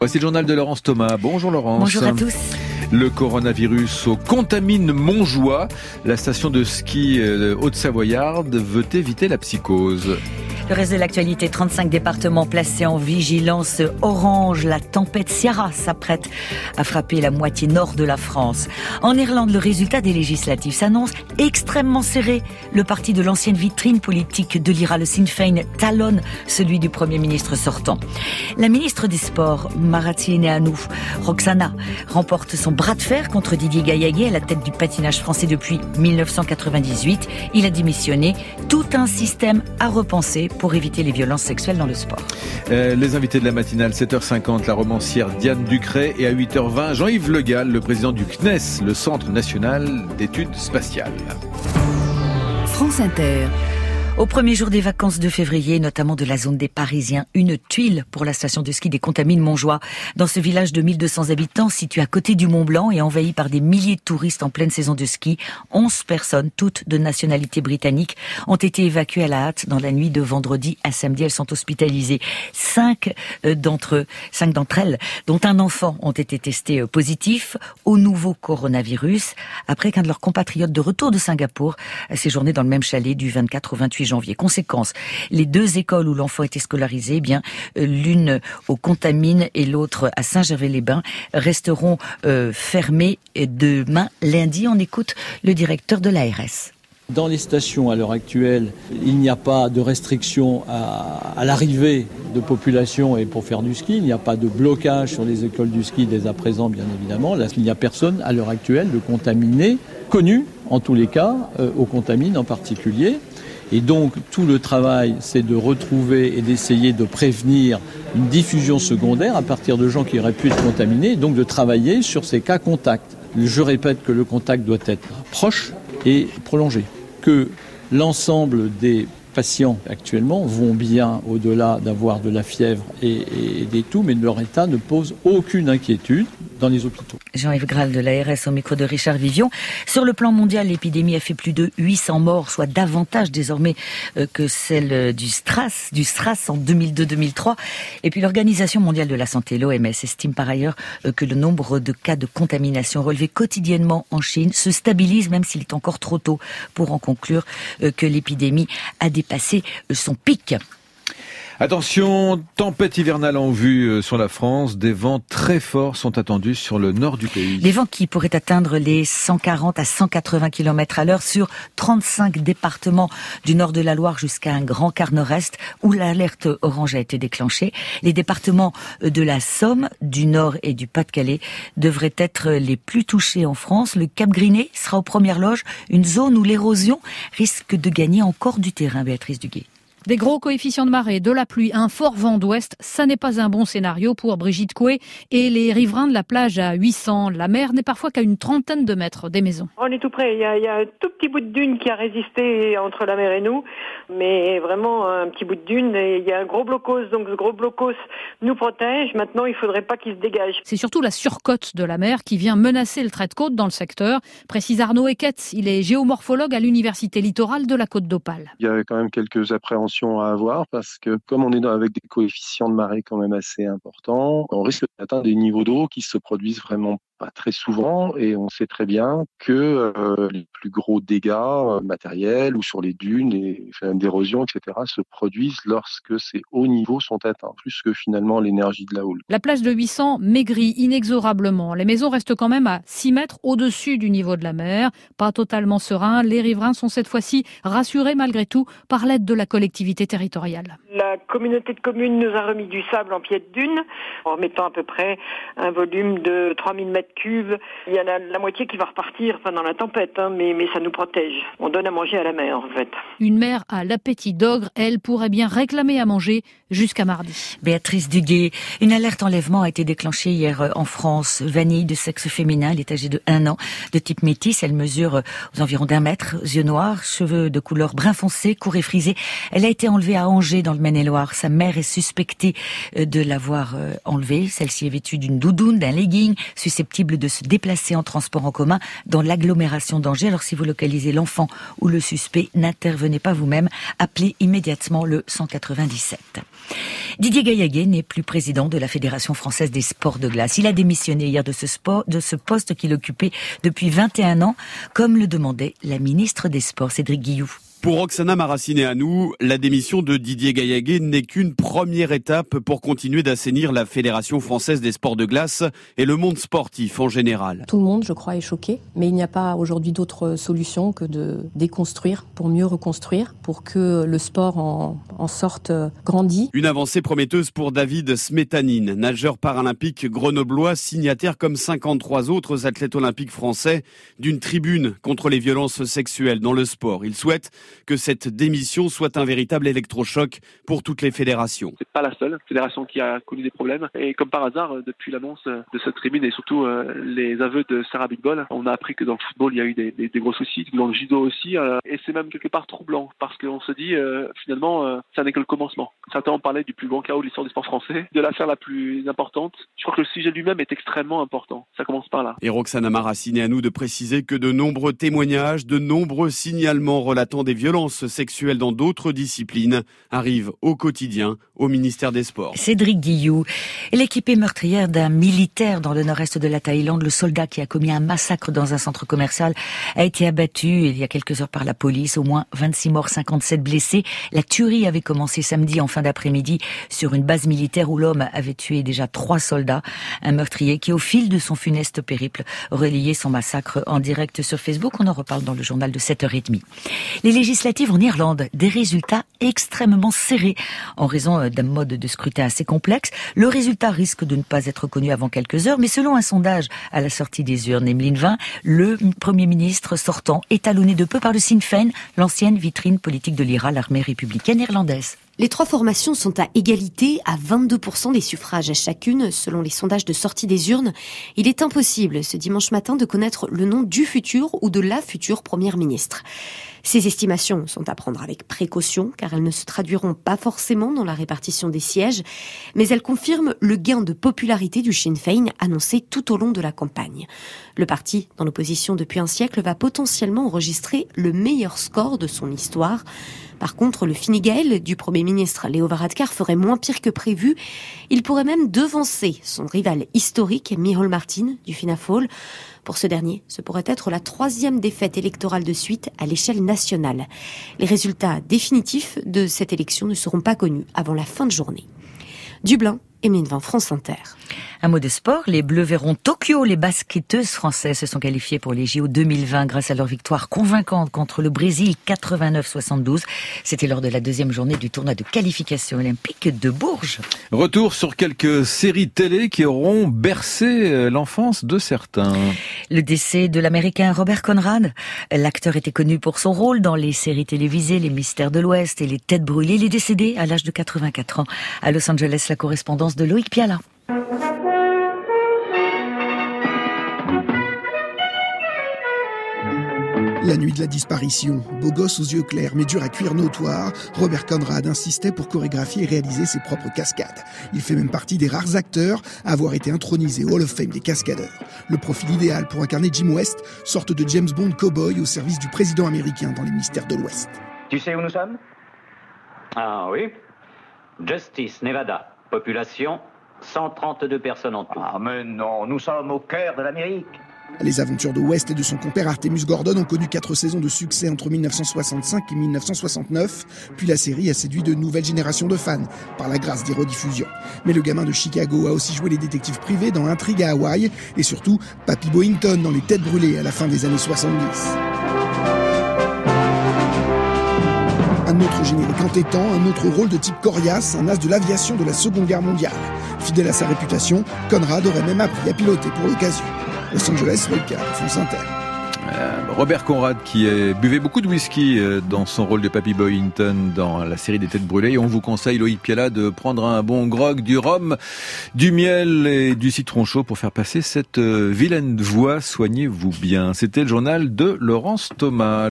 Voici le journal de Laurence Thomas. Bonjour Laurence. Bonjour à tous. Le coronavirus au Contamine Montjoie. La station de ski Haute-Savoyarde veut éviter la psychose. Le reste de l'actualité, 35 départements placés en vigilance orange. La tempête Ciara s'apprête à frapper la moitié nord de la France. En Irlande, le résultat des législatives s'annonce extrêmement serré. Le parti de l'ancienne vitrine politique de l'IRA, le Sinn Féin, talonne celui du Premier ministre sortant. La ministre des Sports, Maratsineanu Roxana, remporte son bras de fer contre Didier Gaillaguet à la tête du patinage français depuis 1998. Il a démissionné. Tout un système à repenser pour éviter les violences sexuelles dans le sport. Les invités de la matinale, 7h50, la romancière Diane Ducret, et à 8h20, Jean-Yves Le Gall, le président du CNES, le Centre National d'Études Spatiales. France Inter. Au premier jour des vacances de février, notamment de la zone des Parisiens, une tuile pour la station de ski des Contamines Montjoie. Dans ce village de 1200 habitants, situé à côté du Mont-Blanc et envahi par des milliers de touristes en pleine saison de ski, 11 personnes, toutes de nationalité britannique, ont été évacuées à la hâte dans la nuit de vendredi à samedi. Elles sont hospitalisées. 5 d'entre elles, dont un enfant, ont été testés positifs au nouveau coronavirus, après qu'un de leurs compatriotes de retour de Singapour a séjourné dans le même chalet du 24 au 28 janvier. Conséquence, les 2 écoles où l'enfant était scolarisé, l'une aux Contamines et l'autre à Saint-Gervais-les-Bains, resteront fermées demain lundi. On écoute le directeur de l'ARS. Dans les stations à l'heure actuelle, il n'y a pas de restriction à l'arrivée de population et pour faire du ski. Il n'y a pas de blocage sur les écoles du ski dès à présent, bien évidemment. Là, il n'y a personne à l'heure actuelle de contaminé, connu en tous les cas, aux Contamines en particulier. Et donc, tout le travail, c'est de retrouver et d'essayer de prévenir une diffusion secondaire à partir de gens qui auraient pu être contaminés, et donc de travailler sur ces cas contacts. Je répète que le contact doit être proche et prolongé. Que l'ensemble des patients actuellement vont bien au-delà d'avoir de la fièvre et des toux, mais leur état ne pose aucune inquiétude dans les hôpitaux. Jean-Yves Graal de l'ARS au micro de Richard Vivion. Sur le plan mondial, l'épidémie a fait plus de 800 morts, soit davantage désormais que celle du SRAS en 2002-2003. Et puis l'Organisation mondiale de la santé, l'OMS, estime par ailleurs que le nombre de cas de contamination relevés quotidiennement en Chine se stabilise, même s'il est encore trop tôt pour en conclure que l'épidémie a dépassé son pic. Attention, tempête hivernale en vue sur la France. Des vents très forts sont attendus sur le nord du pays. Des vents qui pourraient atteindre les 140 à 180 km à l'heure sur 35 départements du nord de la Loire jusqu'à un grand quart nord-est où l'alerte orange a été déclenchée. Les départements de la Somme, du Nord et du Pas-de-Calais devraient être les plus touchés en France. Le Cap-Griné sera aux premières loges, une zone où l'érosion risque de gagner encore du terrain, Béatrice Duguay. Des gros coefficients de marée, de la pluie, un fort vent d'ouest, ça n'est pas un bon scénario pour Brigitte Coué et les riverains de la plage à 800. La mer n'est parfois qu'à une trentaine de mètres des maisons. On est tout près, il y a un tout petit bout de dune qui a résisté entre la mer et nous, mais vraiment un petit bout de dune, et il y a un gros blocos, donc ce gros blocos nous protège. Maintenant, il ne faudrait pas qu'il se dégage. C'est surtout la surcote de la mer qui vient menacer le trait de côte dans le secteur, précise Arnaud Ecketz. Il est géomorphologue à l'université littorale de la Côte d'Opale. Il y a quand même quelques appréhensions à avoir parce que comme on est avec des coefficients de marée quand même assez importants, on risque d'atteindre des niveaux d'eau qui se produisent vraiment pas très souvent et on sait très bien que les plus gros dégâts matériels ou sur les dunes, les phénomènes d'érosion, etc. se produisent lorsque ces hauts niveaux sont atteints, plus que finalement l'énergie de la houle. La plage de 800 maigrit inexorablement. Les maisons restent quand même à 6 mètres au-dessus du niveau de la mer. Pas totalement sereins, les riverains sont cette fois-ci rassurés malgré tout par l'aide de la collectivité territoriale. La communauté de communes nous a remis du sable en pied de dune, en mettant à peu près un volume de 3000 mètres cubes. Il y en a la moitié qui va repartir pendant la tempête, mais ça nous protège. On donne à manger à la mer, en fait. Une mer à l'appétit d'ogre, elle pourrait bien réclamer à manger jusqu'à mardi. Béatrice Duguay, une alerte enlèvement a été déclenchée hier en France. Vanille de sexe féminin, elle est âgée de 1 an, de type métis. Elle mesure aux environs d'1 mètre, yeux noirs, cheveux de couleur brun foncé, court et frisé. Elle a été enlevée à Angers, dans le Maine-et-Loire. Sa mère est suspectée de l'avoir enlevée. Celle-ci est vêtue d'une doudoune, d'un legging, susceptible impossible de se déplacer en transport en commun dans l'agglomération d'Angers. Alors si vous localisez l'enfant ou le suspect, n'intervenez pas vous-même. Appelez immédiatement le 197. Didier Gaillaguet n'est plus président de la Fédération française des sports de glace. Il a démissionné hier de ce poste qu'il occupait depuis 21 ans, comme le demandait la ministre des Sports, Cédric Guilloux. Pour Roxana Maracineanu, la démission de Didier Gaillaguet n'est qu'une première étape pour continuer d'assainir la Fédération française des sports de glace et le monde sportif en général. Tout le monde, je crois, est choqué, mais il n'y a pas aujourd'hui d'autre solution que de déconstruire pour mieux reconstruire, pour que le sport en sorte grandi. Une avancée prometteuse pour David Smetanine, nageur paralympique grenoblois, signataire comme 53 autres athlètes olympiques français d'une tribune contre les violences sexuelles dans le sport. Il souhaite que cette démission soit un véritable électrochoc pour toutes les fédérations. C'est pas la seule fédération qui a connu des problèmes. Et comme par hasard, depuis l'annonce de cette tribune et surtout les aveux de Sarah Big Ball, on a appris que dans le football, il y a eu des gros soucis, dans le judo aussi. Et c'est même quelque part troublant parce qu'on se dit finalement, ça n'est que le commencement. Certains ont parlé du plus grand chaos de l'histoire du sport français, de l'affaire la plus importante. Je crois que le sujet lui-même est extrêmement important. Ça commence par là. Et Roxana Maracineanu de préciser que de nombreux témoignages, de nombreux signalements relatant des violences sexuelles dans d'autres disciplines arrivent au quotidien au ministère des Sports. Cédric Guilloux. L'équipée meurtrière d'un militaire dans le nord-est de la Thaïlande, le soldat qui a commis un massacre dans un centre commercial, a été abattu il y a quelques heures par la police. Au moins 26 morts, 57 blessés. La tuerie avait commencé samedi en fin d'après-midi sur une base militaire où l'homme avait tué déjà 3 soldats. Un meurtrier qui, au fil de son funeste périple, relayait son massacre en direct sur Facebook. On en reparle dans le journal de 7h30. Les législatives en Irlande, des résultats extrêmement serrés en raison d'un mode de scrutin assez complexe. Le résultat risque de ne pas être connu avant quelques heures, mais selon un sondage à la sortie des urnes, Emeline Vin, le Premier ministre sortant est talonné de peu par le Sinn Féin, l'ancienne vitrine politique de l'IRA, l'armée républicaine irlandaise. Les 3 formations sont à égalité, à 22% des suffrages à chacune, selon les sondages de sortie des urnes. Il est impossible ce dimanche matin de connaître le nom du futur ou de la future première ministre. Ces estimations sont à prendre avec précaution, car elles ne se traduiront pas forcément dans la répartition des sièges, mais elles confirment le gain de popularité du Sinn Féin annoncé tout au long de la campagne. Le parti, dans l'opposition depuis un siècle, va potentiellement enregistrer le meilleur score de son histoire. Par contre, le Fine Gael du Premier ministre Leo Varadkar ferait moins pire que prévu. Il pourrait même devancer son rival historique, Micheál Martin, du Fianna Fáil. Pour ce dernier, ce pourrait être la 3e défaite électorale de suite à l'échelle nationale. Les résultats définitifs de cette élection ne seront pas connus avant la fin de journée. Dublin, Emeline Vin, France Inter. Un mot de sport, les Bleus verront Tokyo. Les basketteuses françaises se sont qualifiées pour les JO 2020 grâce à leur victoire convaincante contre le Brésil 89-72. C'était lors de la 2e journée du tournoi de qualification olympique de Bourges. Retour sur quelques séries télé qui auront bercé l'enfance de certains. Le décès de l'Américain Robert Conrad. L'acteur était connu pour son rôle dans les séries télévisées Les Mystères de l'Ouest et Les Têtes brûlées. Il est décédé à l'âge de 84 ans. À Los Angeles, la correspondance de Loïc Piala. La nuit de la disparition, beau gosse aux yeux clairs mais dur à cuire notoire, Robert Conrad insistait pour chorégraphier et réaliser ses propres cascades. Il fait même partie des rares acteurs à avoir été intronisé au Hall of Fame des cascadeurs. Le profil idéal pour incarner Jim West, sorte de James Bond cow-boy au service du président américain dans les Mystères de l'Ouest. Tu sais où nous sommes ? Ah oui ? Justice, Nevada. Population, 132 personnes en tout. Ah mais non, nous sommes au cœur de l'Amérique. Les aventures de West et de son compère Artemus Gordon ont connu 4 saisons de succès entre 1965 et 1969, puis la série a séduit de nouvelles générations de fans par la grâce des rediffusions. Mais le gamin de Chicago a aussi joué les détectives privés dans Intrigue à Hawaï et surtout Papy Boyington dans Les Têtes brûlées à la fin des années 70. Un autre générique entêtant, un autre rôle de type coriace, un as de l'aviation de la Seconde Guerre mondiale. Fidèle à sa réputation, Conrad aurait même appris à piloter pour l'occasion. Los Angeles, Loïc Piala, France Inter. Robert Conrad qui buvait beaucoup de whisky dans son rôle de Papy Boyington dans la série des Têtes brûlées. Et on vous conseille, Loïc Piala, de prendre un bon grog, du rhum, du miel et du citron chaud pour faire passer cette vilaine voix. Soignez-vous bien. C'était le journal de Laurence Thomas.